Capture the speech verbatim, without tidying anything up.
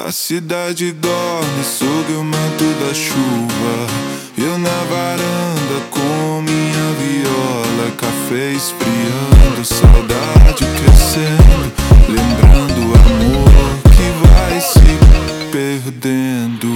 A cidade dorme sob o manto da chuva. Eu na varanda com minha viola, café esfriando, saudade crescendo, lembrando o amor que vai se perdendo.